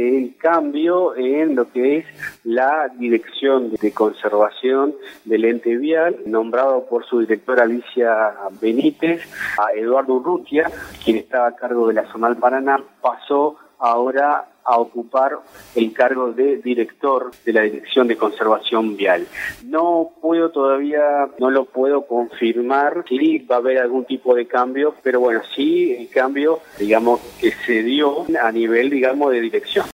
el cambio en lo que es la dirección de conservación del ente vial, nombrado por su directora Alicia Benítez a Eduardo Urrutia, quien estaba a cargo de la Zonal Paraná, pasó ahora a ocupar el cargo de director de la Dirección de Conservación Vial. No lo puedo confirmar si va a haber algún tipo de cambio, pero bueno, sí el cambio, digamos, que se dio a nivel, digamos, de dirección.